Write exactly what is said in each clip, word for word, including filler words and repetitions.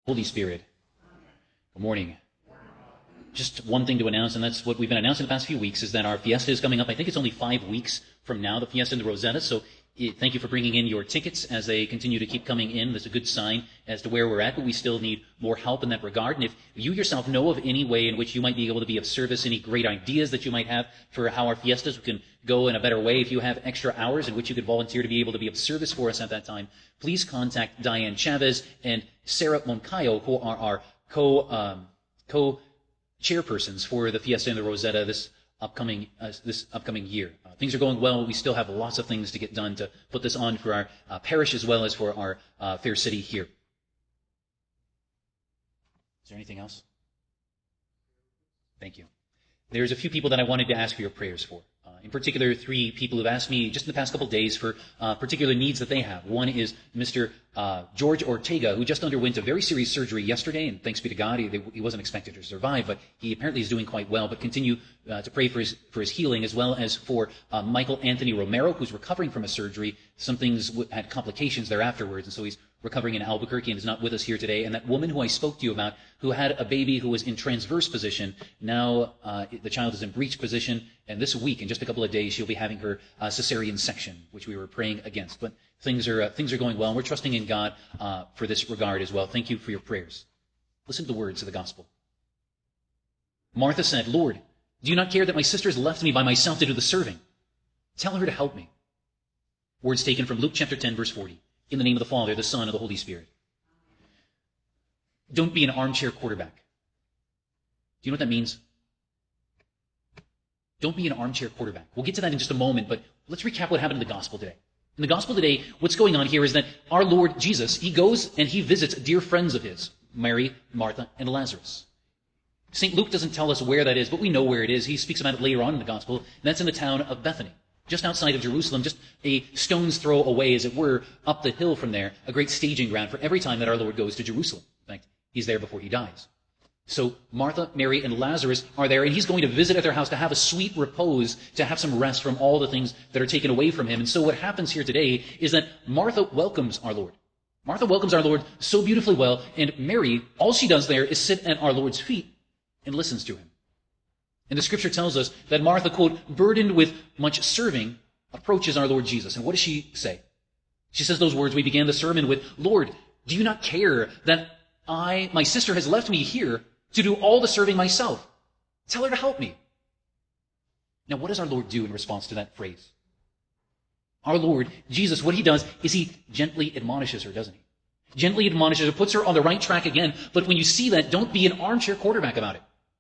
Holy Spirit. Good morning. Just one thing to announce, and that's what we've been announcing the past few weeks, is that our fiesta is coming up. I think it's only five weeks from now, the Fiesta in the Rosetta. So it, thank you for bringing in your tickets as they continue to keep coming in. That's a good sign as to where we're at, but we still need more help in that regard. And if you yourself know of any way in which you might be able to be of service, any great ideas that you might have for how our fiestas can go in a better way, if you have extra hours in which you could volunteer to be able to be of service for us at that time, please contact Diane Chavez and Sarah Moncayo, who are our co, um, co chairpersons for the Fiesta in the Rosetta this upcoming uh, this upcoming year. Uh, things are going well. We still have lots of things to get done to put this on for our uh, parish as well as for our uh, fair city here. Is there anything else? Thank you. There's a few people that I wanted to ask for your prayers for. Uh, in particular, three people who've asked me just in the past couple of days for uh, particular needs that they have. One is Mister Uh, George Ortega, who just underwent a very serious surgery yesterday, and thanks be to God, he, he wasn't expected to survive, but he apparently is doing quite well. But continue uh, to pray for his for his healing, as well as for uh, Michael Anthony Romero, who's recovering from a surgery. Some things w- had complications there afterwards, and so he's recovering in Albuquerque and is not with us here today. And that woman who I spoke to you about, who had a baby who was in transverse position, now uh, the child is in breech position, and this week, in just a couple of days, she'll be having her uh, cesarean section, which we were praying against. But things are uh, things are going well, and we're trusting in God uh, for this regard as well. Thank you for your prayers. Listen to the words of the gospel. Martha said, "Lord, do you not care that my sister has left me by myself to do the serving? Tell her to help me." Words taken from Luke chapter ten, verse forty. In the name of the Father, the Son, and the Holy Spirit. Don't be an armchair quarterback. Do you know what that means? Don't be an armchair quarterback. We'll get to that in just a moment, but let's recap what happened in the gospel today. In the gospel today, what's going on here is that our Lord Jesus, he goes and he visits dear friends of his, Mary, Martha, and Lazarus. Saint Luke doesn't tell us where that is, but we know where it is. He speaks about it later on in the gospel, and that's in the town of Bethany, just outside of Jerusalem, just a stone's throw away, as it were, up the hill from there, a great staging ground for every time that our Lord goes to Jerusalem. In fact, he's there before he dies. So Martha, Mary, and Lazarus are there, and he's going to visit at their house to have a sweet repose, to have some rest from all the things that are taken away from him. And so what happens here today is that Martha welcomes our Lord. Martha welcomes our Lord so beautifully well, and Mary, all she does there is sit at our Lord's feet and listens to him. And the scripture tells us that Martha, quote, burdened with much serving, approaches our Lord Jesus. And what does she say? She says those words we began the sermon with, "Lord, do you not care that I, my sister has left me here to do all the serving myself? Tell her to help me." Now, what does our Lord do in response to that phrase? Our Lord, Jesus, what he does is he gently admonishes her, doesn't he? Gently admonishes her, puts her on the right track again. But when you see that, don't be an armchair quarterback about it.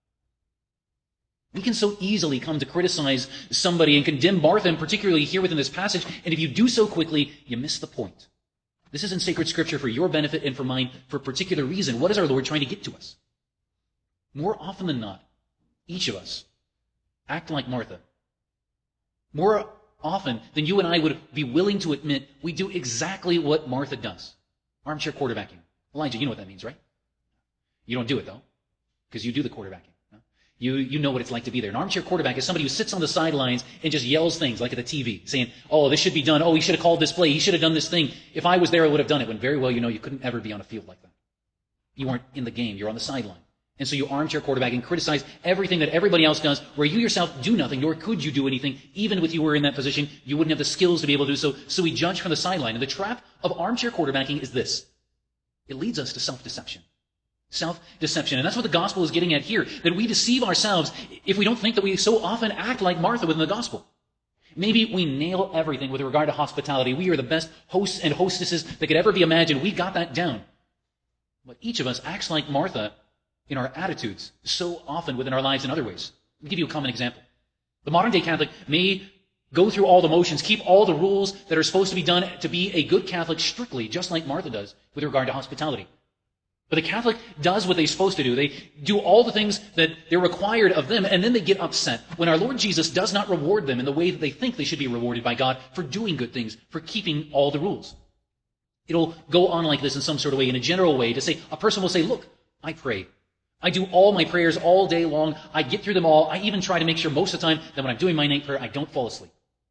We can so easily come to criticize somebody and condemn Martha, and particularly here within this passage, and if you do so quickly, you miss the point. This is in sacred scripture for your benefit and for mine for a particular reason. What is our Lord trying to get to us? More often than not, each of us act like Martha. More often than you and I would be willing to admit, we do exactly what Martha does. Armchair quarterbacking. Elijah, you know what that means, right? You don't do it, though, because you do the quarterbacking. No? You, you know what it's like to be there. An armchair quarterback is somebody who sits on the sidelines and just yells things like at the T V, saying, "Oh, this should be done. Oh, he should have called this play. He should have done this thing. If I was there, I would have done it," when very well you know you couldn't ever be on a field like that. You aren't in the game. You're on the sideline. And so you armchair quarterback and criticize everything that everybody else does, where you yourself do nothing, nor could you do anything. Even if you were in that position, you wouldn't have the skills to be able to do so. So we judge from the sideline. And the trap of armchair quarterbacking is this. It leads us to self-deception. Self-deception. And that's what the gospel is getting at here, that we deceive ourselves if we don't think that we so often act like Martha within the gospel. Maybe we nail everything with regard to hospitality. We are the best hosts and hostesses that could ever be imagined. We got that down. But each of us acts like Martha in our attitudes so often within our lives in other ways. Let me give you a common example. The modern-day Catholic may go through all the motions, keep all the rules that are supposed to be done to be a good Catholic strictly, just like Martha does with regard to hospitality. But the Catholic does what they're supposed to do. They do all the things that they're required of them, and then they get upset when our Lord Jesus does not reward them in the way that they think they should be rewarded by God for doing good things, for keeping all the rules. It'll go on like this in some sort of way, in a general way, to say, a person will say, "Look, I pray. I do all my prayers all day long. I get through them all. I even try to make sure most of the time that when I'm doing my night prayer, I don't fall asleep."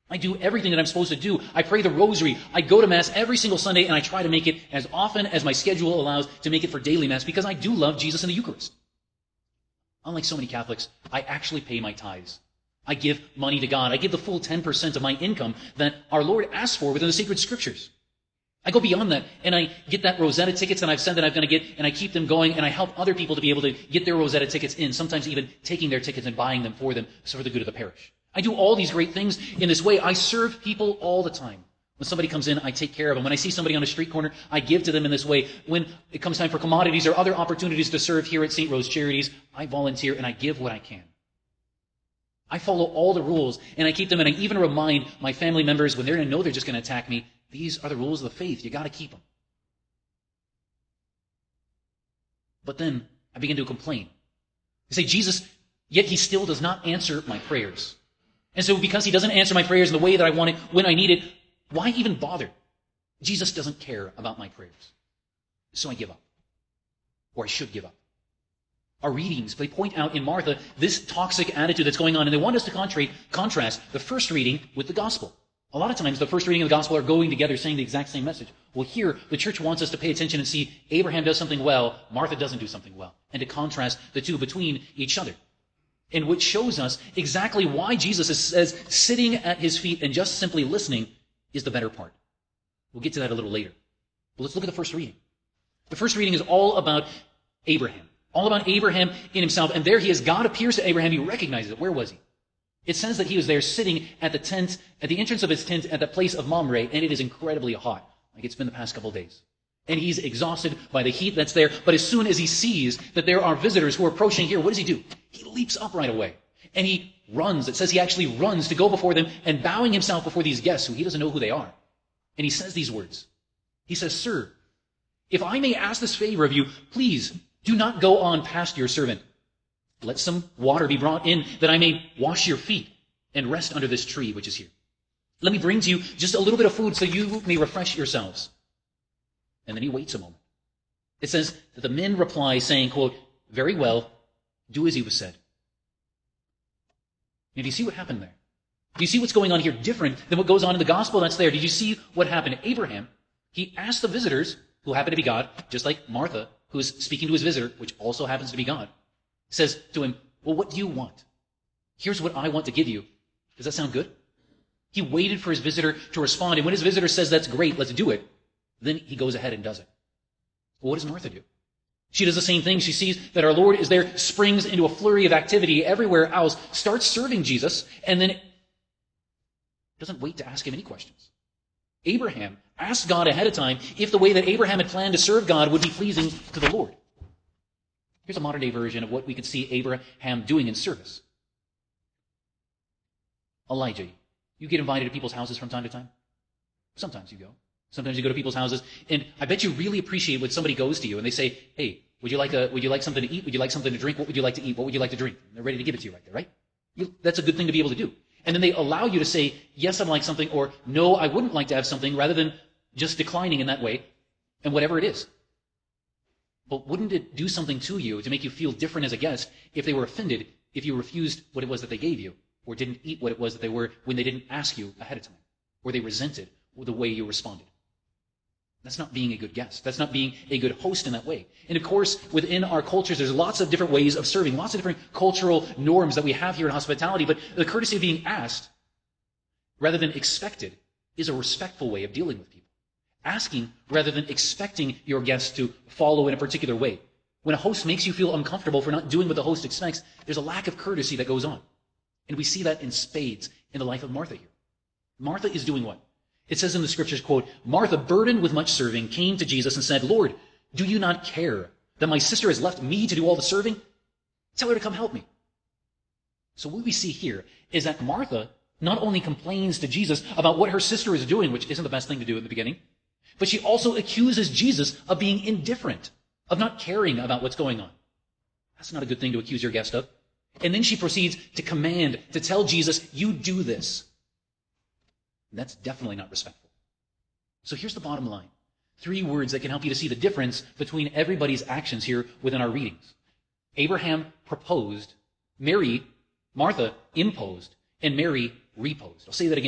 I do everything that I'm supposed to do. I pray the rosary. I go to Mass every single Sunday, and I try to make it as often as my schedule allows to make it for daily Mass, because I do love Jesus and the Eucharist. Unlike so many Catholics, I actually pay my tithes. I give money to God. I give the full ten percent of my income that our Lord asks for within the sacred Scriptures. I go beyond that, and I get that Rosetta tickets that I've said that I'm going to get, and I keep them going, and I help other people to be able to get their Rosetta tickets in, sometimes even taking their tickets and buying them for them, so for the good of the parish. I do all these great things in this way. I serve people all the time. When somebody comes in, I take care of them. When I see somebody on a street corner, I give to them in this way. When it comes time for commodities or other opportunities to serve here at Saint Rose Charities, I volunteer and I give what I can. I follow all the rules, and I keep them, and I even remind my family members when they're going to know they're just going to attack me, these are the rules of the faith. You got to keep them. But then I begin to complain. I say, Jesus, yet he still does not answer my prayers. And so because he doesn't answer my prayers in the way that I want it, when I need it, why even bother? Jesus doesn't care about my prayers. So I give up. Or I should give up. Our readings, they point out in Martha this toxic attitude that's going on, and they want us to contrast, contrast the first reading with the gospel. A lot of times the first reading and the gospel are going together, saying the exact same message. Well, here, the church wants us to pay attention and see Abraham does something well, Martha doesn't do something well, and to contrast the two between each other. And which shows us exactly why Jesus is, says sitting at his feet and just simply listening is the better part. We'll get to that a little later. But let's look at the first reading. The first reading is all about Abraham. All about Abraham in himself. And there he is. God appears to Abraham. He recognizes it. Where was he? It says that he was there sitting at the tent, at the entrance of his tent at the place of Mamre, and it is incredibly hot, like it's been the past couple of days. And he's exhausted by the heat that's there. But as soon as he sees that there are visitors who are approaching here, what does he do? He leaps up right away. And he runs. It says he actually runs to go before them and bowing himself before these guests who he doesn't know who they are. And he says these words. He says, "Sir, if I may ask this favor of you, please do not go on past your servant. Let some water be brought in that I may wash your feet and rest under this tree which is here. Let me bring to you just a little bit of food so you may refresh yourselves." And then he waits a moment. It says that the men reply saying, quote, "Very well, do as he was said." Now, do you see what happened there? Do you see what's going on here different than what goes on in the gospel that's there? Did you see what happened? Abraham, he asked the visitors, who happen to be God, just like Martha, who is speaking to his visitor, which also happens to be God, says to him, "Well, what do you want? Here's what I want to give you." Does that sound good? He waited for his visitor to respond, and when his visitor says, "That's great, let's do it," then he goes ahead and does it. Well, what does Martha do? She does the same thing. She sees that our Lord is there, springs into a flurry of activity everywhere else, starts serving Jesus, and then doesn't wait to ask him any questions. Abraham asked God ahead of time if the way that Abraham had planned to serve God would be pleasing to the Lord. Here's a modern-day version of what we could see Abraham doing in service. Elijah, you get invited to people's houses from time to time? Sometimes you go. Sometimes you go to people's houses, and I bet you really appreciate when somebody goes to you and they say, "Hey, would you like a, would you like something to eat? Would you like something to drink? What would you like to eat? What would you like to drink?" And they're ready to give it to you right there, right? You, that's a good thing to be able to do. And then they allow you to say, "Yes, I'd like something," or "No, I wouldn't like to have something," rather than just declining in that way, and whatever it is. But wouldn't it do something to you to make you feel different as a guest if they were offended if you refused what it was that they gave you, or didn't eat what it was that they were when they didn't ask you ahead of time, or they resented the way you responded? That's not being a good guest. That's not being a good host in that way. And of course, within our cultures, there's lots of different ways of serving, lots of different cultural norms that we have here in hospitality, but the courtesy of being asked rather than expected is a respectful way of dealing with people. Asking rather than expecting your guests to follow in a particular way. When a host makes you feel uncomfortable for not doing what the host expects, there's a lack of courtesy that goes on. And we see that in spades in the life of Martha here. Martha is doing what? It says in the scriptures, quote, "Martha, burdened with much serving, came to Jesus and said, 'Lord, do you not care that my sister has left me to do all the serving? Tell her to come help me.'" So what we see here is that Martha not only complains to Jesus about what her sister is doing, which isn't the best thing to do in the beginning, but she also accuses Jesus of being indifferent, of not caring about what's going on. That's not a good thing to accuse your guest of. And then she proceeds to command, to tell Jesus, "You do this." And that's definitely not respectful. So here's the bottom line. Three words that can help you to see the difference between everybody's actions here within our readings. Abraham proposed, Mary, Martha imposed, and Mary reposed. I'll say that again.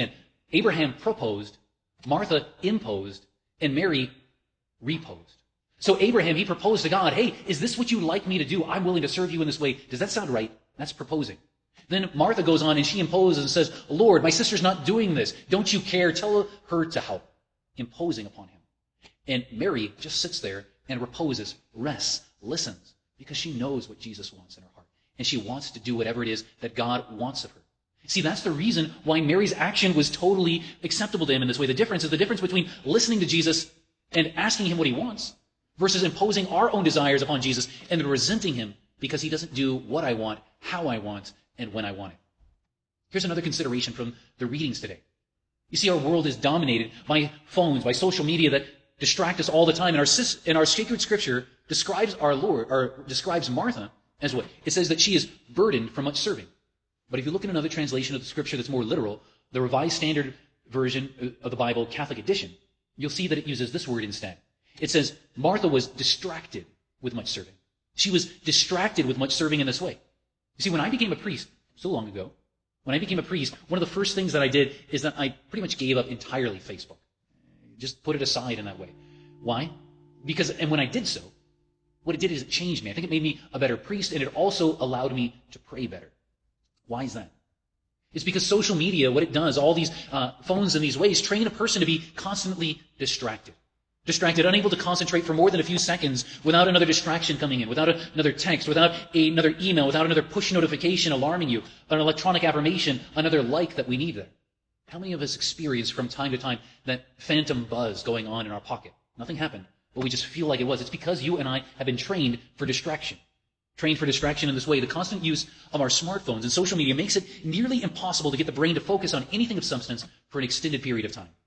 Abraham proposed, Martha imposed, and Mary reposed. So Abraham, he proposed to God, hey, is this what you like me to do? I'm willing to serve you in this way. Does that sound right? That's proposing. Then Martha goes on and she imposes and says, Lord, my sister's not doing this. Don't you care? Tell her to help. Imposing upon him. And Mary just sits there and reposes, rests, listens, because she knows what Jesus wants in her heart. And she wants to do whatever it is that God wants of her. See, that's the reason why Mary's action was totally acceptable to him in this way. The difference is the difference between listening to Jesus and asking him what he wants versus imposing our own desires upon Jesus and then resenting him because he doesn't do what I want, how I want, and when I want it. Here's another consideration from the readings today. You see, our world is dominated by phones, by social media that distract us all the time. And our, and our sacred scripture describes our Lord, or describes Martha as what? It says that she is burdened from much serving. But if you look at another translation of the scripture that's more literal, the Revised Standard Version of the Bible, Catholic edition, you'll see that it uses this word instead. It says, Martha was distracted with much serving. She was distracted with much serving in this way. You see, when I became a priest, so long ago, when I became a priest, one of the first things that I did is that I pretty much gave up entirely Facebook. Just put it aside in that way. Why? Because, and when I did so, what it did is it changed me. I think it made me a better priest, and it also allowed me to pray better. Why is that? It's because social media, what it does, all these uh, phones in these ways, train a person to be constantly distracted. Distracted, unable to concentrate for more than a few seconds without another distraction coming in, without a, another text, without a, another email, without another push notification alarming you, an electronic affirmation, another like that we need there. How many of us experience from time to time that phantom buzz going on in our pocket? Nothing happened, but we just feel like it was. It's because you and I have been trained for distraction. Trained for distraction in this way. The constant use of our smartphones and social media makes it nearly impossible to get the brain to focus on anything of substance for an extended period of time.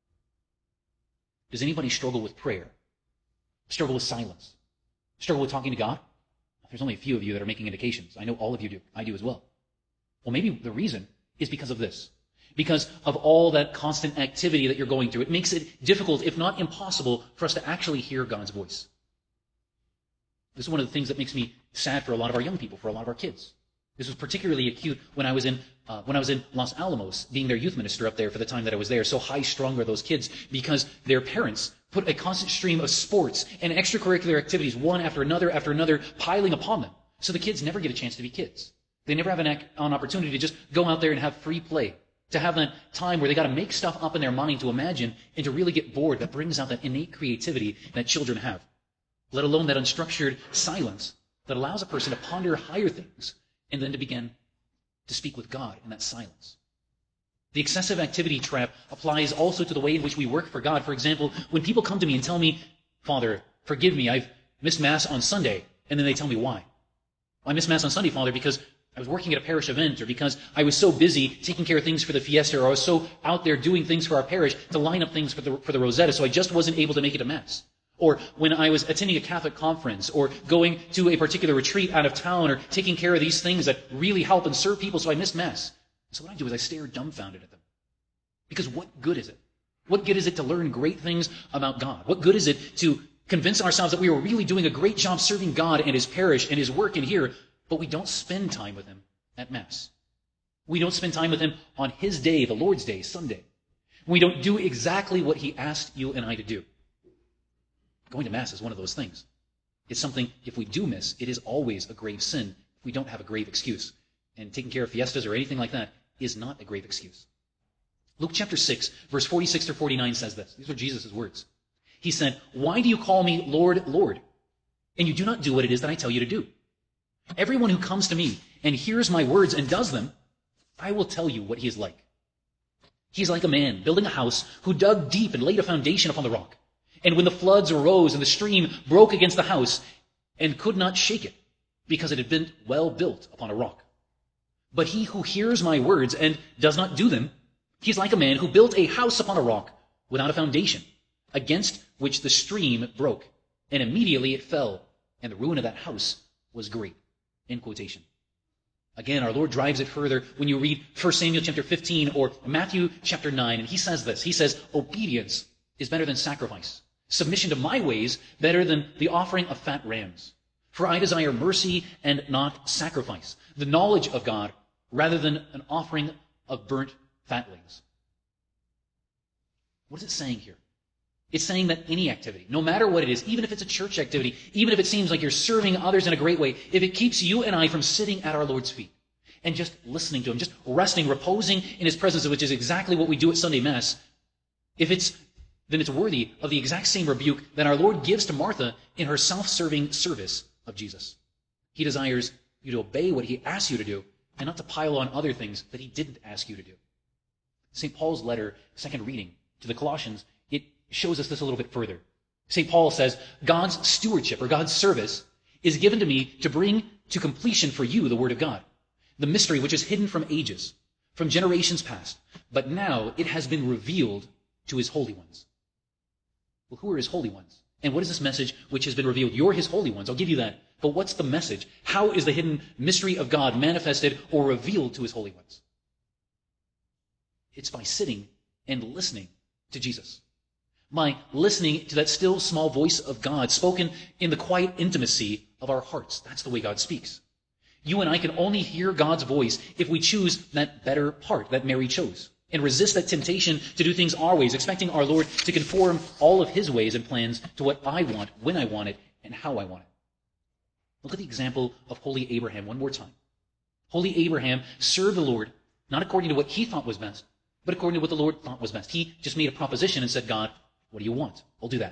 Does anybody struggle with prayer? Struggle with silence? Struggle with talking to God? There's only a few of you that are making indications. I know all of you do. I do as well. Well, maybe the reason is because of this. Because of all that constant activity that you're going through. It makes it difficult, if not impossible, for us to actually hear God's voice. This is one of the things that makes me sad for a lot of our young people, for a lot of our kids. This was particularly acute when I was in uh, when I was in Los Alamos, being their youth minister up there for the time that I was there. So high-strung are those kids because their parents put a constant stream of sports and extracurricular activities, one after another after another, piling upon them. So the kids never get a chance to be kids. They never have an, ac- an opportunity to just go out there and have free play, to have that time where they got to make stuff up in their mind to imagine and to really get bored. That brings out that innate creativity that children have, let alone that unstructured silence that allows a person to ponder higher things and then to begin to speak with God in that silence. The excessive activity trap applies also to the way in which we work for God. For example, when people come to me and tell me, Father, forgive me, I've missed Mass on Sunday, and then they tell me why. Well, I missed Mass on Sunday, Father, because I was working at a parish event, or because I was so busy taking care of things for the fiesta, or I was so out there doing things for our parish to line up things for the, for the Rosetta, so I just wasn't able to make it to Mass. Or when I was attending a Catholic conference, or going to a particular retreat out of town, or taking care of these things that really help and serve people, so I missed Mass. So what I do is I stare dumbfounded at them. Because what good is it? What good is it to learn great things about God? What good is it to convince ourselves that we are really doing a great job serving God and His parish and His work in here, but we don't spend time with Him at Mass? We don't spend time with Him on His day, the Lord's Day, Sunday. We don't do exactly what He asked you and I to do. Going to Mass is one of those things. It's something, if we do miss, it is always a grave sin if we don't have a grave excuse. And taking care of fiestas or anything like that is not a grave excuse. Luke chapter six, verse forty-six to forty-nine says this. These are Jesus' words. He said, "Why do you call me Lord, Lord, and you do not do what it is that I tell you to do? Everyone who comes to me and hears my words and does them, I will tell you what he is like. He is like a man building a house who dug deep and laid a foundation upon the rock. And when the floods arose and the stream broke against the house and could not shake it, because it had been well built upon a rock. But he who hears my words and does not do them, he is like a man who built a house upon a rock without a foundation, against which the stream broke, and immediately it fell, and the ruin of that house was great." End quotation. Again, our Lord drives it further when you read First Samuel chapter fifteen or Matthew chapter nine, and he says this. He says, "Obedience is better than sacrifice. Submission to my ways better than the offering of fat rams. For I desire mercy and not sacrifice, the knowledge of God rather than an offering of burnt fatlings." What is it saying here? It's saying that any activity, no matter what it is, even if it's a church activity, even if it seems like you're serving others in a great way, if it keeps you and I from sitting at our Lord's feet and just listening to him, just resting, reposing in his presence, which is exactly what we do at Sunday Mass, if it's, then it's worthy of the exact same rebuke that our Lord gives to Martha in her self-serving service of Jesus. He desires you to obey what he asks you to do and not to pile on other things that he didn't ask you to do. Saint Paul's letter, second reading to the Colossians, it shows us this a little bit further. Saint Paul says, God's stewardship or God's service is given to me to bring to completion for you the word of God, the mystery which is hidden from ages, from generations past, but now it has been revealed to his holy ones. Well, who are his holy ones? And what is this message which has been revealed? You're his holy ones. I'll give you that. But what's the message? How is the hidden mystery of God manifested or revealed to his holy ones? It's by sitting and listening to Jesus. By listening to that still small voice of God spoken in the quiet intimacy of our hearts. That's the way God speaks. You and I can only hear God's voice if we choose that better part that Mary chose and resist that temptation to do things our ways, expecting our Lord to conform all of his ways and plans to what I want, when I want it, and how I want it. Look at the example of holy Abraham one more time. Holy Abraham served the Lord not according to what he thought was best, but according to what the Lord thought was best. He just made a proposition and said, God, what do you want? I'll do that.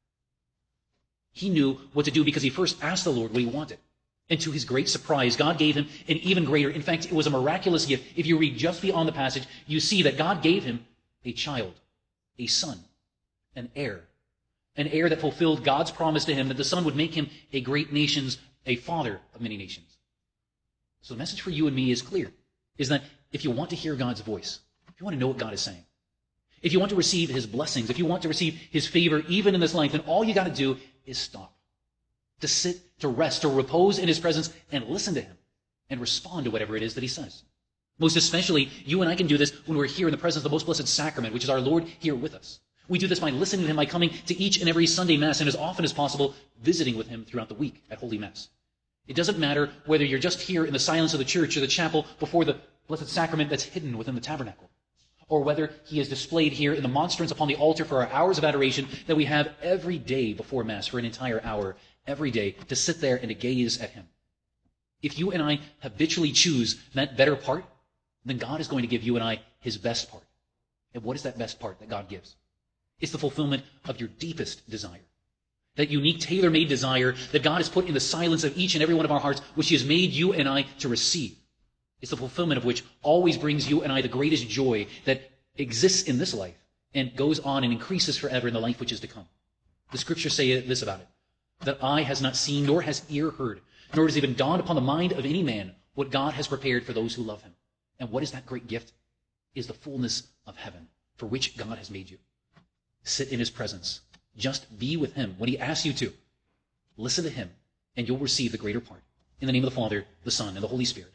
He knew what to do because he first asked the Lord what he wanted. And to his great surprise, God gave him an even greater, in fact, it was a miraculous gift. If you read just beyond the passage, you see that God gave him a child, a son, an heir, an heir that fulfilled God's promise to him that the son would make him a great nations, a father of many nations. So the message for you and me is clear, is that if you want to hear God's voice, if you want to know what God is saying, if you want to receive his blessings, if you want to receive his favor even in this life, then all you got to do is stop. To sit, to rest, to repose in his presence and listen to him and respond to whatever it is that he says. Most especially, you and I can do this when we're here in the presence of the most blessed sacrament, which is our Lord here with us. We do this by listening to him, by coming to each and every Sunday Mass, and as often as possible, visiting with him throughout the week at Holy Mass. It doesn't matter whether you're just here in the silence of the church or the chapel before the blessed sacrament that's hidden within the tabernacle, or whether he is displayed here in the monstrance upon the altar for our hours of adoration that we have every day before Mass for an entire hour, every day, to sit there and to gaze at him. If you and I habitually choose that better part, then God is going to give you and I his best part. And what is that best part that God gives? It's the fulfillment of your deepest desire. That unique, tailor-made desire that God has put in the silence of each and every one of our hearts, which he has made you and I to receive. It's the fulfillment of which always brings you and I the greatest joy that exists in this life and goes on and increases forever in the life which is to come. The scriptures say this about it, that eye has not seen, nor has ear heard, nor has even dawned upon the mind of any man what God has prepared for those who love him. And what is that great gift? Is the fullness of heaven, for which God has made you. Sit in his presence. Just be with him when he asks you to. Listen to him, and you'll receive the greater part. In the name of the Father, the Son, and the Holy Spirit.